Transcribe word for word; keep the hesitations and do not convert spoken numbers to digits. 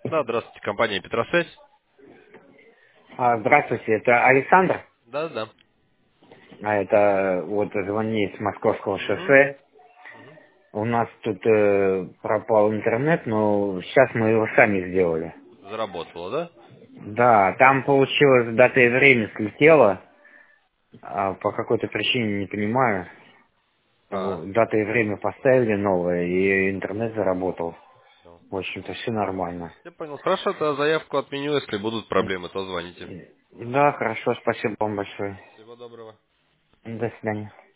Да, здравствуйте, компания Петросвязь. А, Здравствуйте, это Александр. Да, да. А это вот звонит с Московского Угу. шоссе. Угу. У нас тут э, пропал интернет, но сейчас мы его сами сделали. Заработало, да? Да, там получилось дата и время слетело, а по какой-то причине не понимаю. А, Вот, дата и время поставили новое, и интернет заработал. всё. В общем-то, все нормально. Я понял. Хорошо, то заявку отменю, если будут проблемы, то звоните. Да, хорошо, спасибо вам большое. Всего доброго. До свидания.